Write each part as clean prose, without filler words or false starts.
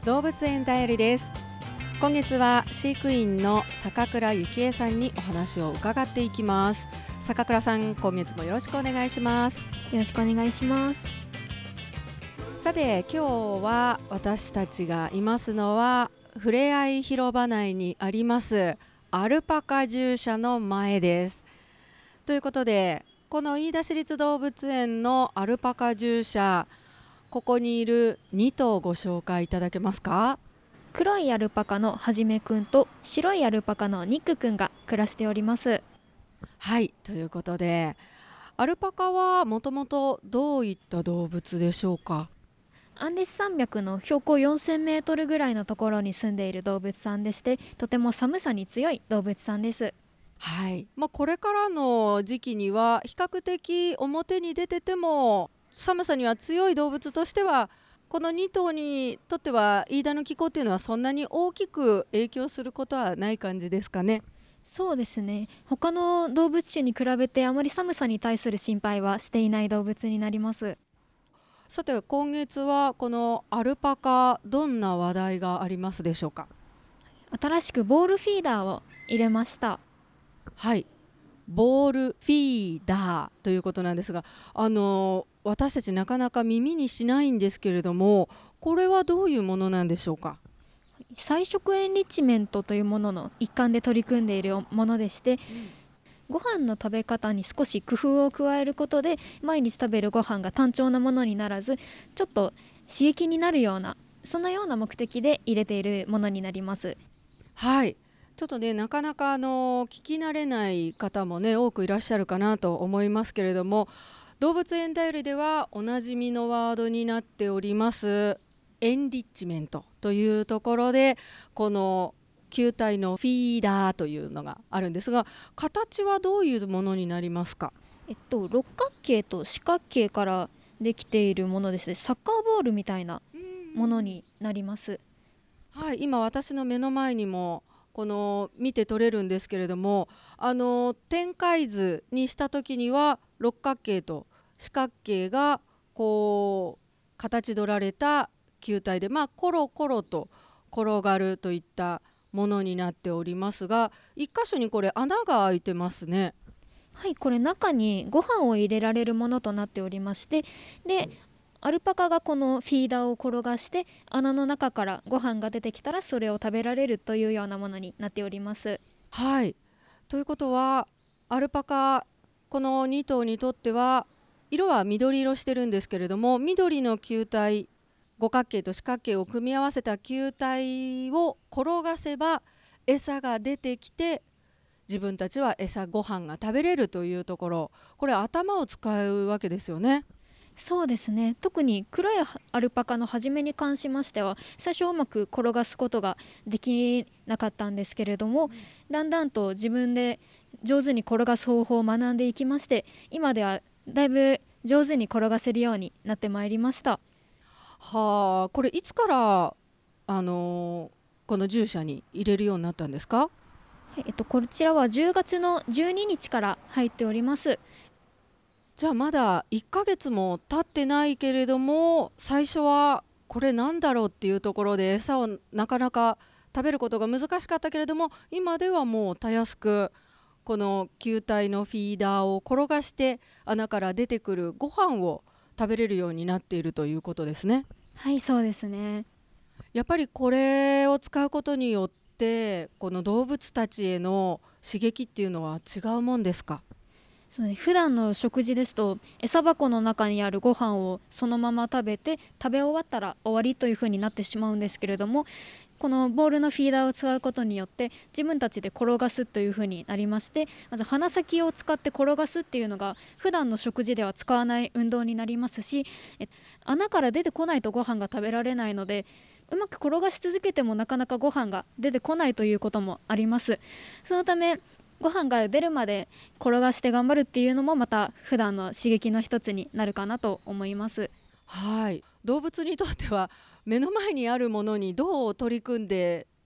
動物園だよりです。今月は飼育員の坂倉幸恵さんにお話を伺っていきます。坂倉さん、今月もよろしくお願いします。 よろしくお願いします。 さて、今日は私たちがいますのはふれあい広場内にありますアルパカ獣舎の前です。ということで、この飯田市立動物園のアルパカ獣舎、ここにいる2頭をご紹介いただけますか？ 黒いアルパカのはじめくんと白いアルパカのニックくんが暮らしております。 はい、ということで、アルパカはもともとどういった動物でしょうか？ アンデス山脈の標高4000メートルぐらいのところに住んでいる動物さんでして、とても寒さに強い動物さんです。 はい、これからの時期には比較的表に出てても寒さには強い動物としては、この2頭にとっては飯田の気候っていうのはそんなに大きく影響することはない感じですかね。 そうですね、他の動物種に比べてあまり寒さに対する心配はしていない動物になります。 さて、今月はこのアルパカ、どんな話題がありますでしょうか？ 新しくボールフィーダーを入れました。 はい、ボールフィーダーということなんですが、私たちなかなか耳にしないんですけれども、これはどういうものなんでしょうか？ 菜食エンリッチメントというものの一環で取り組んでいるものでして、ご飯の食べ方に少し工夫を加えることで毎日食べるご飯が単調なものにならず、ちょっと刺激になるような、そのような目的で入れているものになります。 はい、ちょっとね、なかなか聞き慣れない方もね多くいらっしゃるかなと思いますけれども、動物園だよりではおなじみのワードになっておりますエンリッチメントというところで、この球体のフィーダーというのがあるんですが、形はどういうものになりますか？ 六角形と四角形からできているものですね。サッカーボールみたいなものになります。 はい、今私の目の前にもこの見て取れるんですけれども、展開図にした時には六角形と四角形がこう形取られた球体で、コロコロと転がるといったものになっておりますが、一箇所にこれ穴が開いてますね。 はい、これ中にご飯を入れられるものとなっておりまして、でアルパカがこのフィーダーを転がして穴の中からご飯が出てきたらそれを食べられるというようなものになっております。 はい、ということはアルパカ、この2頭にとっては色は緑色してるんですけれども、緑の球体、五角形と四角形を組み合わせた球体を転がせば餌が出てきて、自分たちはご飯が食べれるというところ、これ頭を使うわけですよね。 そうですね、特に黒いアルパカの初めに関しましては最初うまく転がすことができなかったんですけれども、だんだんと自分で上手に転がす方法を学んでいきまして、今ではだいぶ上手に転がせるようになってまいりました。 はあ、これいつからこの獣舎に入れるようになったんですか？ はい、こちらは10月の12日から入っております。 じゃあまだ1ヶ月も経ってないけれども、最初はこれなんだろうっていうところで餌をなかなか食べることが難しかったけれども、今ではもうたやすくこの球体のフィーダーを転がして穴から出てくるご飯を食べれるようになっているということですね。 はい、そうですね。 やっぱりこれを使うことによってこの動物たちへの刺激っていうのは違うもんですか？ そうね、普段の食事ですと餌箱の中にあるご飯をそのまま食べて食べ終わったら終わりというふうになってしまうんですけれども、このボールのフィーダーを使うことによって自分たちで転がすというふうになりまして、まず鼻先を使って転がすっていうのが普段の食事では使わない運動になりますし、穴から出てこないとご飯が食べられないので、うまく転がし続けてもなかなかご飯が出てこないということもあります。そのためご飯が出るまで転がして頑張るっていうのもまた普段の刺激の一つになるかなと思います。 はい、動物にとっては目の前にあるものにどう取り組んで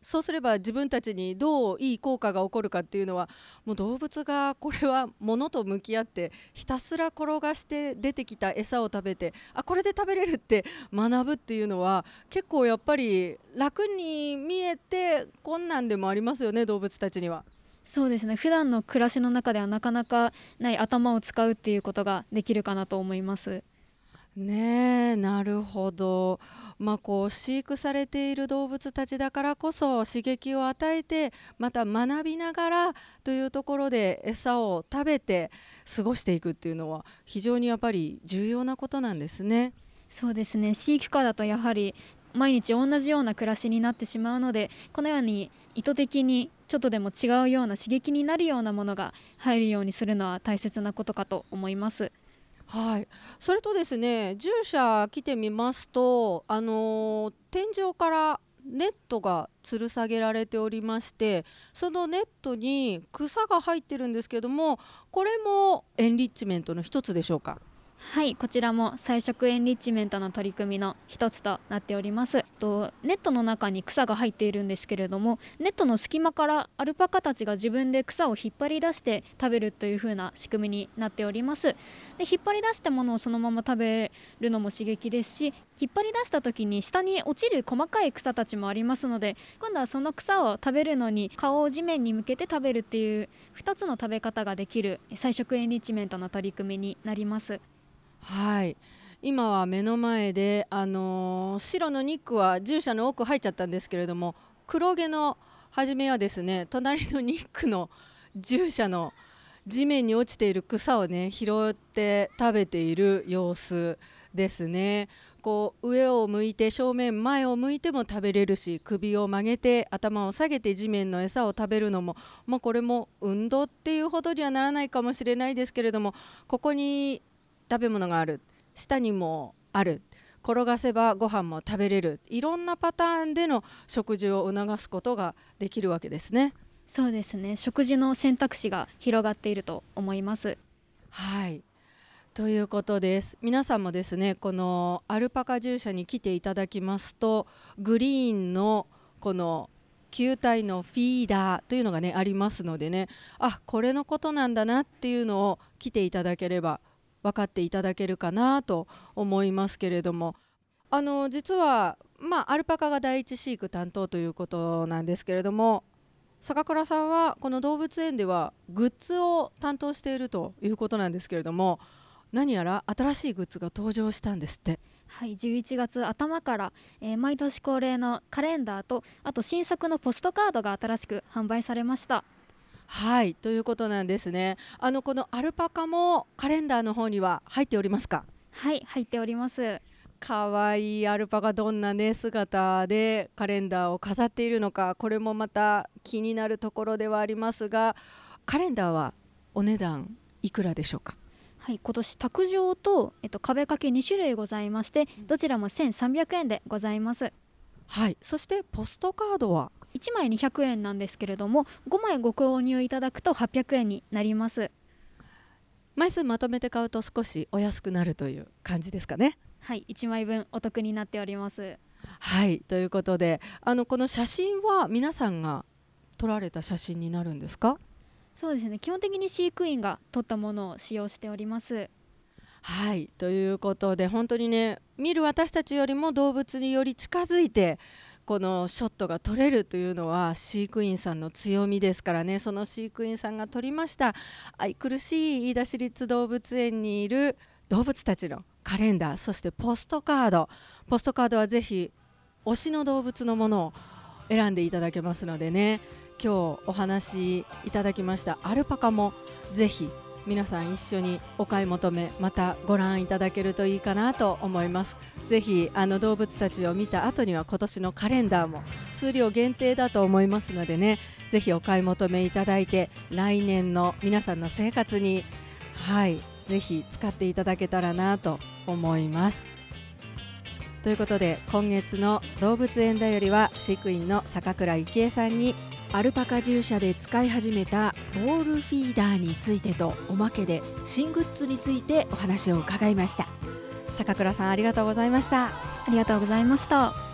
そうすれば自分たちにどういい効果が起こるかっていうのは、もう動物がこれは物と向き合ってひたすら転がして出てきた餌を食べて、これで食べれるって学ぶっていうのは結構やっぱり楽に見えて困難でもありますよね、動物たちには。 そうですね、普段の暮らしの中ではなかなかない頭を使うっていうことができるかなと思います。 ねえ、なるほど。こう飼育されている動物たちだからこそ刺激を与えて、また学びながらというところで餌を食べて過ごしていくっていうのは非常にやっぱり重要なことなんですね。 そうですね、飼育下だとやはり毎日同じような暮らしになってしまうので、このように意図的にちょっとでも違うような刺激になるようなものが入るようにするのは大切なことかと思います。 はい、それとですね、獣舎来てみますと、天井からネットが吊る下げられておりまして、そのネットに草が入ってるんですけども、これもエンリッチメントの一つでしょうか？ はい、こちらも菜食エンリッチメントの取り組みの一つとなっております。ネットの中に草が入っているんですけれども、ネットの隙間からアルパカたちが自分で草を引っ張り出して食べるという風な仕組みになっております。で、引っ張り出したものをそのまま食べるのも刺激ですし、引っ張り出した時に下に落ちる細かい草たちもありますので、今度はその草を食べるのに顔を地面に向けて食べるっていう2つの食べ方ができる菜食エンリッチメントの取り組みになります。 はい、今は目の前で、白のニックは獣舎の奥入っちゃったんですけれども、黒毛の初めはですね、隣のニックの獣舎の地面に落ちている草をね拾って食べている様子ですね。こう上を向いて正面前を向いても食べれるし、首を曲げて頭を下げて地面の餌を食べるのも、これも運動っていうほどにはならないかもしれないですけれども、ここに食べ物がある、下にもある、転がせばご飯も食べれる、いろんなパターンでの食事を促すことができるわけですね。 そうですね、食事の選択肢が広がっていると思います。 はい、ということです。皆さんもですね、このアルパカ獣舎に来ていただきますと、グリーンのこの球体のフィーダーというのがねありますのでね、これのことなんだなっていうのを来ていただければ分かっていただけるかなと思いますけれども、実はアルパカが第一飼育担当ということなんですけれども、坂倉さんはこの動物園ではグッズを担当しているということなんですけれども、何やら新しいグッズが登場したんですって。 はい、11月頭から、毎年恒例のカレンダーと、あと新作のポストカードが新しく販売されました。 はい、ということなんですね。このアルパカもカレンダーの方には入っておりますか？ はい、入っております。 かわいいアルパカ、どんなね姿でカレンダーを飾っているのか、これもまた気になるところではありますが、カレンダーはお値段いくらでしょうか？ はい、今年卓上と、壁掛け2種類ございまして、どちらも1300円でございます。 はい、そしてポストカードは 1枚200円なんですけれども、5枚ご購入いただくと800円になります。 枚数まとめて買うと少しお安くなるという感じですかね。 はい、1枚分お得になっております。 はい、ということでこの写真は皆さんが撮られた写真になるんですか？ そうですね、基本的に飼育員が撮ったものを使用しております。 はい、ということで本当にね、見る私たちよりも動物により近づいてこのショットが撮れるというのは飼育員さんの強みですからね。その飼育員さんが撮りました愛くるしい飯田市立動物園にいる動物たちのカレンダー、そしてポストカードはぜひ推しの動物のものを選んでいただけますのでね、今日お話いただきましたアルパカもぜひ皆さん一緒にお買い求め、またご覧いただけるといいかなと思います。ぜひ動物たちを見た後には今年のカレンダーも数量限定だと思いますのでね、ぜひお買い求めいただいて来年の皆さんの生活にぜひ使っていただけたらなと思います。ということで今月の動物園だよりは飼育員の坂倉幸恵さんにアルパカ獣舎で使い始めたボールフィーダーについてとおまけで新グッズについてお話を伺いました。坂倉さん、ありがとうございました。 ありがとうございました。